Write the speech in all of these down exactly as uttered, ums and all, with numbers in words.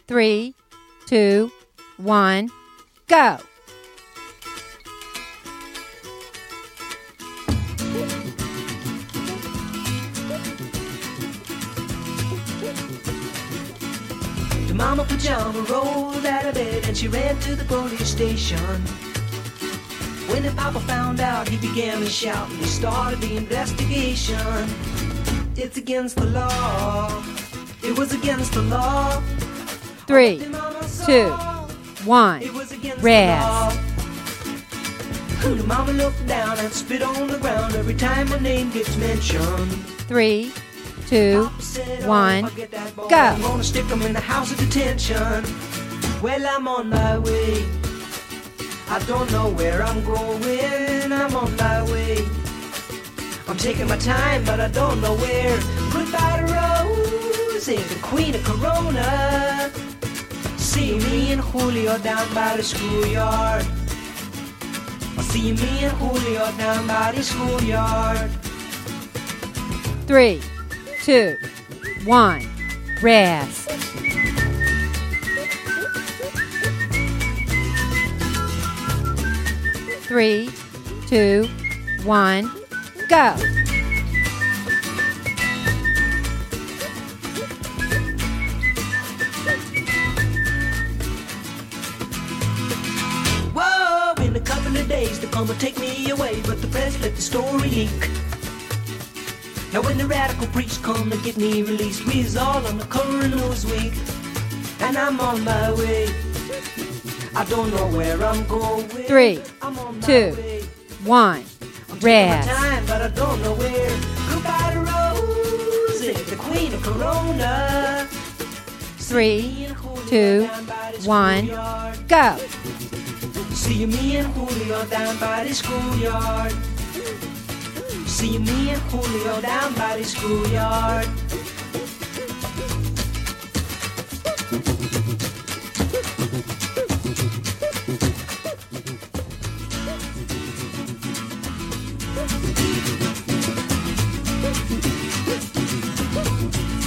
three, two, one, go. The mama pajama rolled out of bed and she ran to the police station. When the papa found out, he began to shout and he started the investigation. It's against the law. It was against the law. Three, two, one, Raz. The mama looked down and spit on the ground every time my name gets mentioned. Three, two, one, go. go. I'm gonna stick him in the house of detention. Well, I'm on my way. I don't know where I'm going. I'm on my way. I'm taking my time, but I don't know where. Goodbye to Rose, the queen of Corona. See me and Julio down by the schoolyard. I'll see me and Julio down by the schoolyard. Three, two, one, Raz. Three, two, one, go. Whoa, in a couple of days they're gonna take me away, but the press let the story leak. Now when the radical preach come to get me released, we's all on the cover of Newsweek, and I'm on my way. I don't know where I'm going. Three, two, one, Raz. Time, but I don't know where. Goodbye to Rose, the queen of Corona. Three, two, one, go. See me and Julio down by the schoolyard. See me and Julio down by the schoolyard.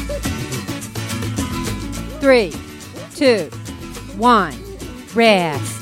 Three, two, one, Raz.